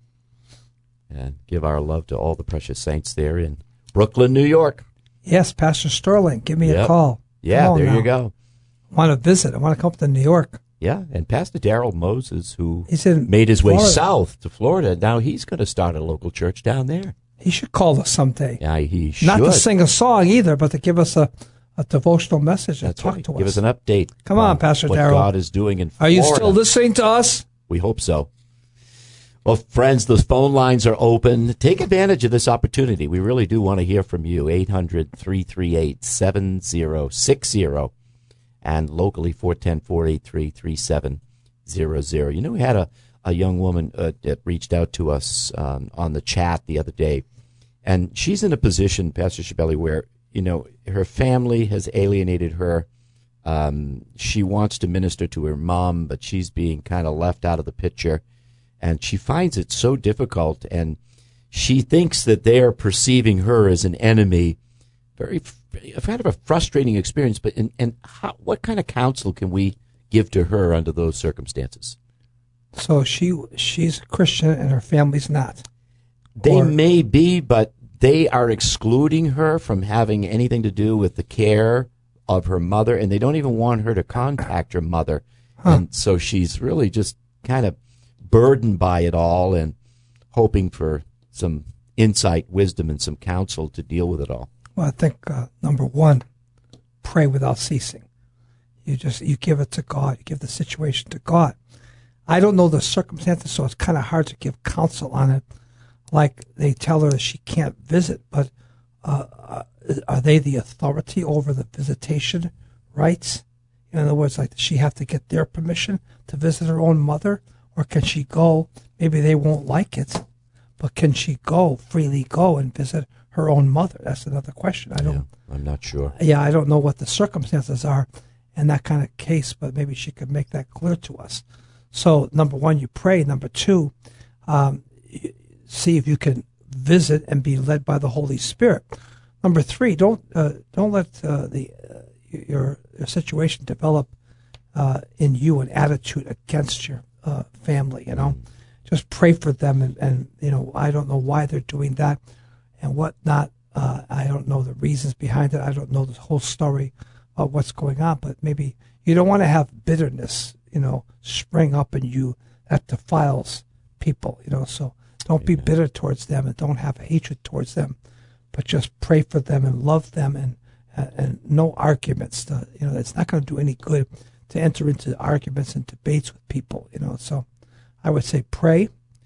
And give our love to all the precious saints there in Brooklyn, New York. Yes, Pastor Sterling, give me yep. a call. Yeah, there now. you go. I want to visit. I want to come up to New York. Yeah, and Pastor Darrell Moses, who he's in made his Florida. way south to Florida, now he's going to start a local church down there. He should call us someday. Yeah, he should. Not to sing a song either, but to give us a, a devotional message and That's talk right. to us. Give us an update. Come on, on Pastor what Darrell. What God is doing in Florida. Are you still listening to us? We hope so. Well, friends, the phone lines are open. Take advantage of this opportunity. We really do want to hear from you. eight hundred, three three eight, seven zero six zero and locally four one zero, four eight three, three seven zero zero. You know, we had a, a young woman uh, that reached out to us um, on the chat the other day, and she's in a position, Pastor Shabeli, where, you know, her family has alienated her. Um, she wants to minister to her mom, but she's being kind of left out of the picture. And she finds it so difficult, and she thinks that they are perceiving her as an enemy. Very, kind of a frustrating experience. But and, and how, what kind of counsel can we give to her under those circumstances? So she she's a Christian, and her family's not. They or, may be, but they are excluding her from having anything to do with the care of her mother, and they don't even want her to contact her mother. Huh. And so she's really just kind of burdened by it all and hoping for some insight, wisdom, and some counsel to deal with it all. Well, I think, uh, number one, pray without ceasing. You just, you give it to God. You give the situation to God. I don't know the circumstances, so it's kind of hard to give counsel on it. Like they tell her she can't visit, but uh, are they the authority over the visitation rights? In other words, like, does she have to get their permission to visit her own mother? Or can she go? Maybe they won't like it, but can she go, freely go and visit her own mother? That's another question. I don't. Yeah, I'm not sure. Yeah, I don't know what the circumstances are in that kind of case, but maybe she could make that clear to us. So, number one, you pray. Number two, um, see if you can visit and be led by the Holy Spirit. Number three, don't uh, don't let uh, the uh, your, your situation develop uh, in you an attitude against your Uh, family, you know, just pray for them, and, and you know, I don't know why they're doing that and what not. Uh, I don't know the reasons behind it. I don't know the whole story of what's going on, but maybe you don't want to have bitterness, you know, spring up in you that defiles people, you know. So don't be bitter towards them and don't have hatred towards them, but just pray for them and love them and and, and no arguments. To, you know, it's not going to do any good to enter into arguments and debates with people, you know. So I would say pray.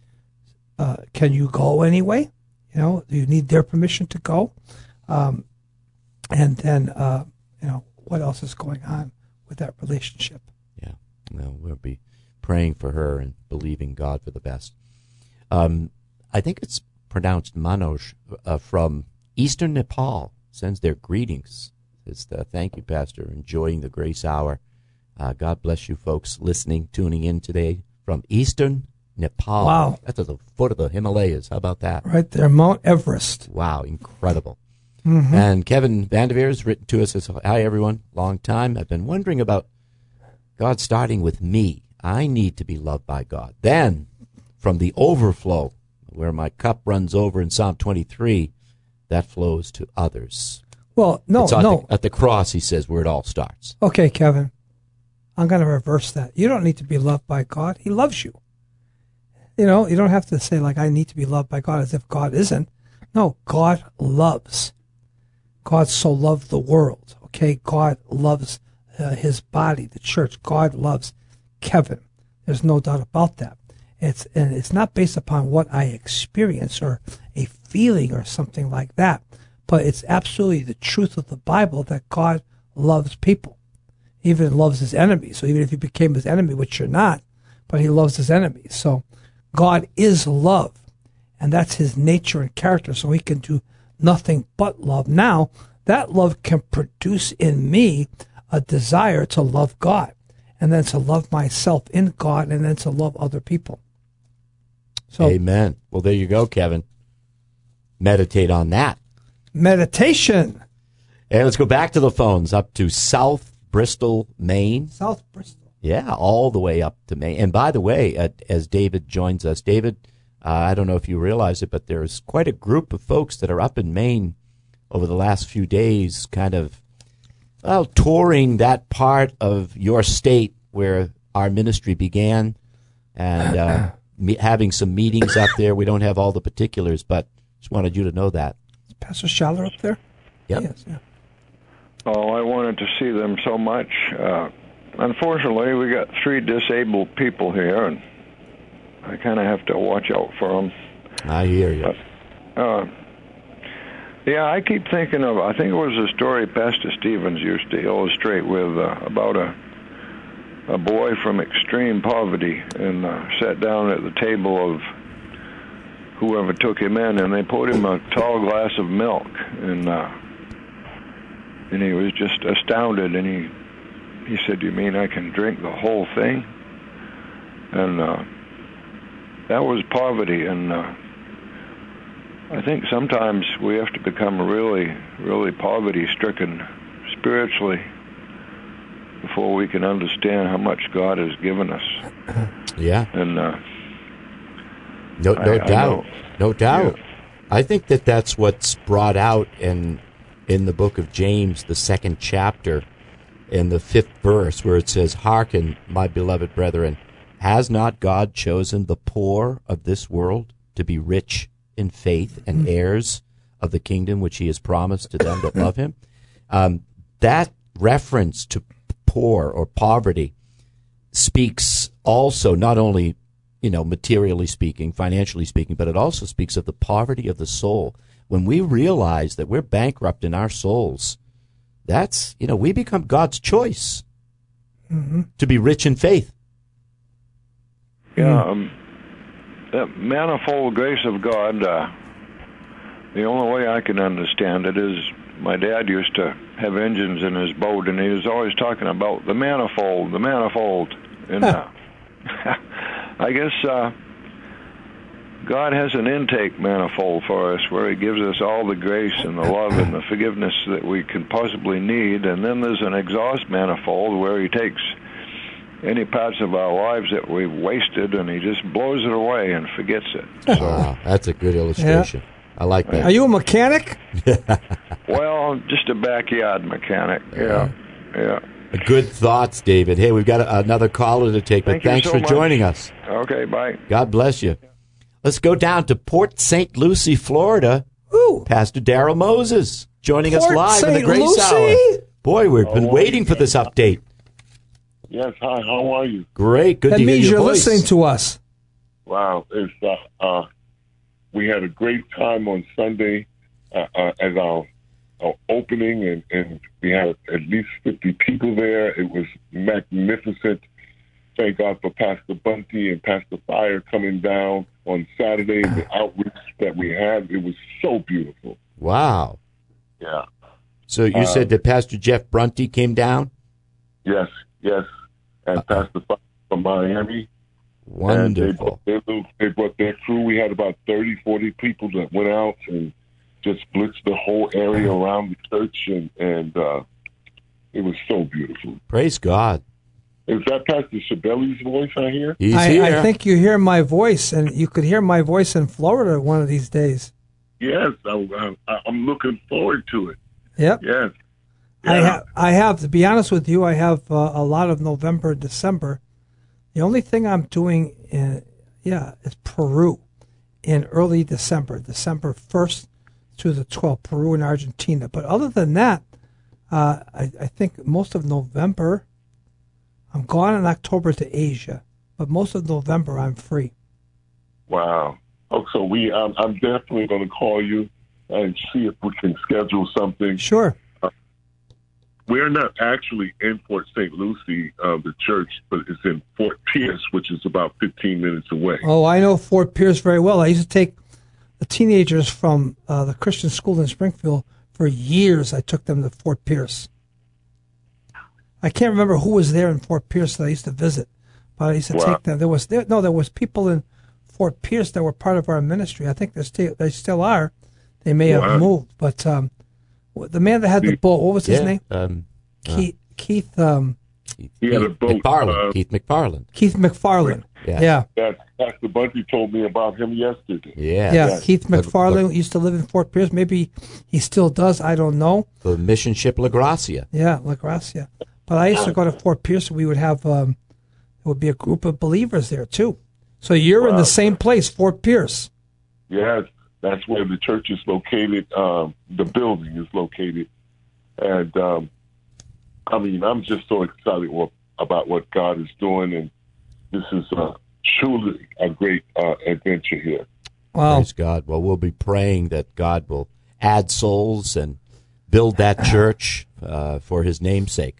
Uh, can you go anyway? You know, do you need their permission to go? Um, and then, uh, you know, what else is going on with that relationship? Yeah, well, we'll be praying for her and believing God for the best. Um, I think it's pronounced Manoj uh, from Eastern Nepal sends their greetings. Says, uh, thank you, Pastor. Enjoying the Grace Hour. Uh, God bless you folks listening, tuning in today from Eastern Nepal. Wow. That's at the foot of the Himalayas. How about that? Right there, Mount Everest. Wow, incredible. Mm-hmm. And Kevin Vanderveer has written to us, says, hi, everyone. Long time. I've been wondering about God starting with me. I need to be loved by God. Then, from the overflow, where my cup runs over in Psalm twenty-three, that flows to others. Well, no, it's on no. The, at the cross, he says, where it all starts. Okay, Kevin. I'm going to reverse that. You don't need to be loved by God. He loves you. You know, you don't have to say, like, I need to be loved by God as if God isn't. No, God loves. God so loved the world, okay? God loves uh, his body, the church. God loves Kevin. There's no doubt about that. It's and it's not based upon what I experience or a feeling or something like that, but it's absolutely the truth of the Bible that God loves people, even loves his enemies. So even if you became his enemy, which you're not, but he loves his enemies. So God is love, and that's his nature and character, so he can do nothing but love. Now, that love can produce in me a desire to love God, and then to love myself in God, and then to love other people. So, amen. Well, there you go, Kevin. Meditate on that. Meditation. And let's go back to the phones, up to South Bristol, Maine. South Bristol. Yeah, all the way up to Maine. And by the way, uh, as David joins us, David, uh, I don't know if you realize it, but there's quite a group of folks that are up in Maine over the last few days, kind of, well, touring that part of your state where our ministry began and uh, me- having some meetings up there. We don't have all the particulars, but just wanted you to know that. Is Pastor Schaller up there? Yep. Yes, yeah. Oh, I wanted to see them so much. Uh, unfortunately, we got three disabled people here, and I kind of have to watch out for them. I hear you. But, uh, yeah, I keep thinking of, I think it was a story Pastor Stevens used to illustrate with uh, about a a boy from extreme poverty and uh, sat down at the table of whoever took him in, and they poured him a tall glass of milk, and uh, and he was just astounded, and he he said, "You mean I can drink the whole thing?" And uh, that was poverty, and uh, I think sometimes we have to become really, really poverty-stricken spiritually before we can understand how much God has given us. Yeah. And uh, no, no I, doubt, I no doubt. Yeah. I think that that's what's brought out in in the book of James, the second chapter, in the fifth verse, where it says, "Hearken, my beloved brethren, has not God chosen the poor of this world to be rich in faith and mm-hmm. heirs of the kingdom which he has promised to them that love him?" Um, that reference to poor or poverty speaks also not only, you know, materially speaking, financially speaking, but it also speaks of the poverty of the soul. When we realize that we're bankrupt in our souls, that's, you know, we become God's choice mm-hmm. to be rich in faith. Yeah, um, that manifold grace of God, uh, the only way I can understand it is my dad used to have engines in his boat, and he was always talking about the manifold, the manifold. And uh, I guess uh, God has an intake manifold for us where he gives us all the grace and the love and the forgiveness that we can possibly need. And then there's an exhaust manifold where he takes any parts of our lives that we've wasted and he just blows it away and forgets it. So, wow, that's a good illustration. I like that. Are you a mechanic? Well, just a backyard mechanic. Yeah, yeah. Good thoughts, David. Hey, we've got a, another caller to take, but Thank you thanks so for much. joining us. Okay, bye. God bless you. Let's go down to Port Saint Lucie, Florida. Ooh. Pastor Daryl Moses joining us Port live in the Saint Grace Lucie? Hour. Boy, we've been How are waiting you? for this update. Yes, hi, how are you? Great, good That to hear means your you're voice. listening to us. Wow, it's, uh, uh, we had a great time on Sunday uh, uh, at our, our opening, and, and we had at least fifty people there. It was magnificent. Thank God for Pastor Bunty and Pastor Fire coming down on Saturday, and the outreach that we had. It was so beautiful. Wow. Yeah. So you Uh, said that Pastor Jeff Brunty came down? Yes, yes. And Pastor Fire from Miami. And they Wonderful. brought, their little, they brought their crew. We had about thirty, forty people that went out and just blitzed the whole area around the church, and, and uh, it was so beautiful. Praise God. Is that Pastor Shabelli's voice I hear? He's I, here. I think you hear my voice, and you could hear my voice in Florida one of these days. Yes, I, I, I'm looking forward to it. Yep. Yes. I Yeah. have, I have, to be honest with you, I have uh, a lot of November and December. The only thing I'm doing, in, yeah, is Peru in early December, December first to the twelfth, Peru and Argentina. But other than that, uh, I, I think most of November, I'm gone in October to Asia, but most of November I'm free. Wow. Oh, so we, um, I'm definitely going to call you and see if we can schedule something. Sure. We're not actually in Port Saint Lucie, uh, the church, but it's in Fort Pierce, which is about fifteen minutes away. Oh, I know Fort Pierce very well. I used to take the teenagers from uh, the Christian school in Springfield for years. I took them to Fort Pierce. I can't remember who was there in Fort Pierce that I used to visit, but I used to Wow. take them. There was there, no, there was people in Fort Pierce that were part of our ministry. I think they still they still are. They may Wow. have moved, but um, the man that had the boat, what was his yeah. name? Um, Keith. Keith. Um, He had a boat. McFarland. uh, Keith McFarland. Keith McFarland. Yeah. Yeah. that Pastor Bunty told me about him yesterday. Yeah. Yeah, Yes. Keith But- McFarland used to live in Fort Pierce. Maybe he still does. I don't know. The mission ship La Gracia. Yeah, La Gracia. But I used to go to Fort Pierce. We would have um, there would be a group of believers there too. So you're in Wow. the same place, Fort Pierce. Yes, that's where the church is located. Um, the building is located. And, um, I mean, I'm just so excited wa- about what God is doing. And this is uh, truly a great uh, adventure here. Wow. Praise God. Well, we'll be praying that God will add souls and build that church uh, for his namesake.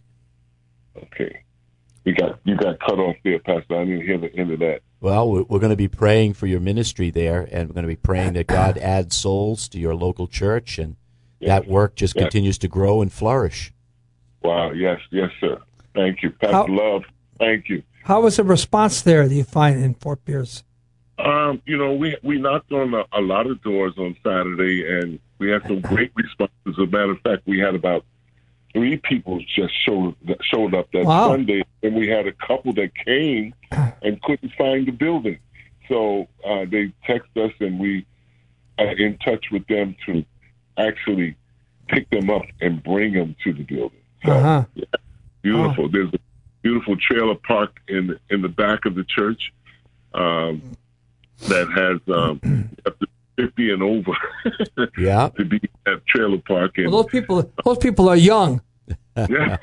Okay. You got you got cut off there, Pastor. I didn't hear the end of that. Well, we're, we're going to be praying for your ministry there, and we're going to be praying that God adds souls to your local church, and that work just Yes. continues to grow and flourish. Wow. Yes, yes, sir. Thank you. Pastor How- Love, thank you. How was the response there? Do you find in Fort Pierce? Um, you know, we we knocked on a, a lot of doors on Saturday, and we had some great responses. As a matter of fact, we had about three people just showed showed up that Wow. Sunday, and we had a couple that came and couldn't find the building. So uh, they text us, and we are in touch with them to actually pick them up and bring them to the building. So, Uh-huh. yeah, beautiful. There's a beautiful trailer park in in the back of the church. Um, that has um, up to fifty and over Yeah. to be at trailer park. And Well, those people, those people are young. yeah,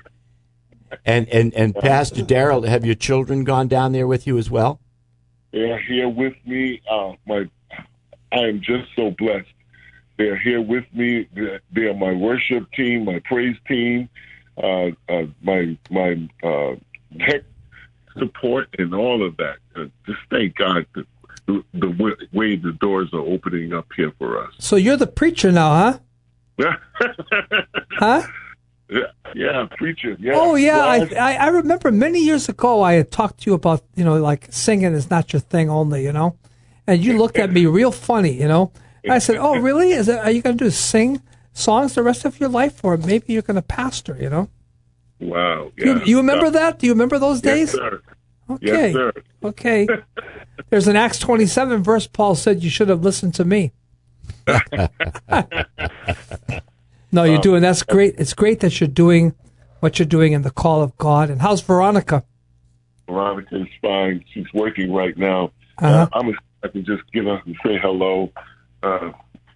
And, and, and Pastor Darrell, have your children gone down there with you as well? they're here with me. Uh, my, I am just so blessed. They're here with me. They're, they're my worship team, my praise team, uh, uh, my my uh, tech support, and all of that. Uh, just thank God that the, the w- way the doors are opening up here for us. So you're the preacher now, huh? Huh? Yeah, yeah, preacher. Yeah. Oh yeah, Well, I, I I remember many years ago I had talked to you about, you know, like singing is not your thing only, you know, and you looked at me real funny, you know. And I said, "Oh, really? Is it? Are you going to do sing songs the rest of your life, or maybe you're going to pastor?" You know. Wow. You, Yeah. you remember that? Do you remember those Yes, days? sir. Okay. Yes, sir. Okay. There's an Acts twenty-seven verse. Paul said, "You should have listened to me." No, you're doing, that's great. It's great that you're doing what you're doing in the call of God. And how's Veronica? Veronica's fine. She's working right now. Uh-huh. Uh, I'm. I can just get up and say hello. Uh,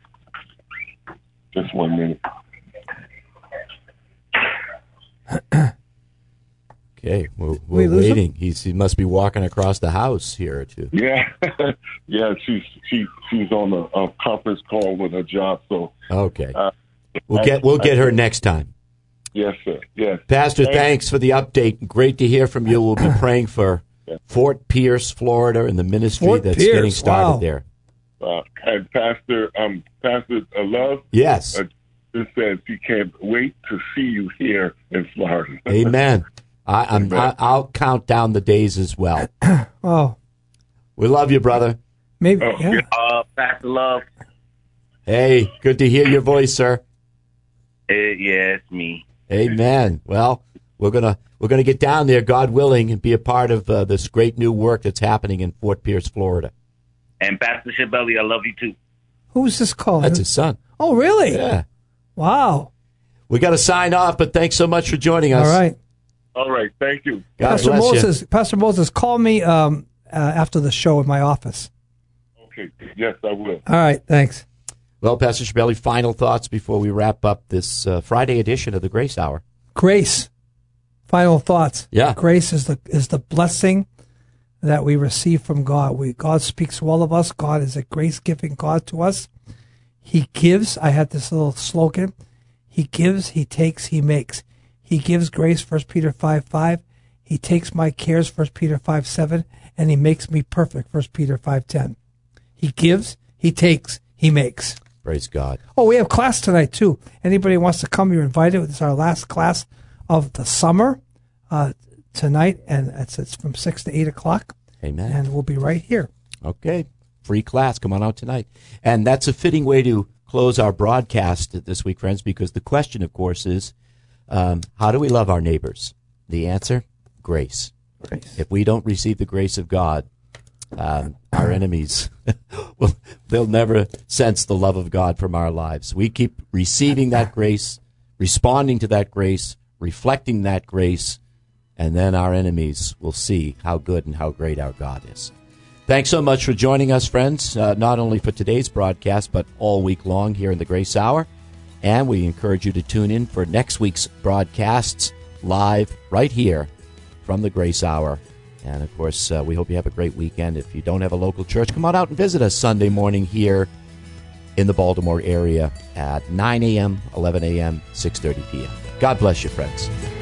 just one minute. Okay, we're, we're We lose waiting. He's, he must be walking across the house here too. Yeah, yeah. She's she she's on a, a conference call with her job. So Okay, uh, we'll I- get we'll I- get her next time. yes, sir. Yes, Pastor, Thank- thanks for the update. Great to hear from you. We'll be praying for Fort Pierce, Florida, and the ministry Fort that's Pierce, getting started wow. there. Uh, and Pastor, um, Pastor uh, Love Yes, uh, just says he can't wait to see you here in Florida. amen. I, I'm, I, I'll count down the days as well. Oh, We love you, brother. maybe, Oh, yeah. Uh, Pastor Love. Hey, good to hear your voice, sir. Uh, yeah, it's me. Amen. Well, we're gonna we're gonna get down there, God willing, and be a part of uh, this great new work that's happening in Fort Pierce, Florida. And Pastor Shabelli, I love you too. Who's this calling? That's his son. Oh, really? Yeah. Wow. We got to sign off, but thanks so much for joining us. All right. All right, thank you. God Pastor bless Moses, Pastor Moses, call me um, uh, after the show in my office. Okay, yes, I will. All right, thanks. you. Well, Pastor Shabelli, final thoughts before we wrap up this uh, Friday edition of the Grace Hour. Grace. Final thoughts. Yeah. Grace is the is the blessing that we receive from God. We God speaks well of us. God is a grace-giving God to us. He gives. I had this little slogan. He gives, he takes, he makes. He gives grace, First Peter five five. He takes my cares, First Peter five seven. And he makes me perfect, First Peter five ten. He gives, he takes, he makes. Praise God. Oh, we have class tonight, too. Anybody who wants to come, you're invited. It's our last class of the summer uh, tonight, and it's, it's from six to eight o'clock. Amen. And we'll be right here. Okay. Free class. Come on out tonight. And that's a fitting way to close our broadcast this week, friends, because the question, of course, is um, how do we love our neighbors? The answer, grace. Grace. If we don't receive the grace of God, um, our enemies, well, they'll never sense the love of God from our lives. We keep receiving that grace, responding to that grace, reflecting that grace, and then our enemies will see how good and how great our God is. Thanks so much for joining us, friends, uh, not only for today's broadcast, but all week long here in the Grace Hour. And we encourage you to tune in for next week's broadcasts live right here from the Grace Hour. And, of course, uh, we hope you have a great weekend. If you don't have a local church, come on out and visit us Sunday morning here in the Baltimore area at nine a.m., eleven a.m., six thirty p.m. God bless you, friends.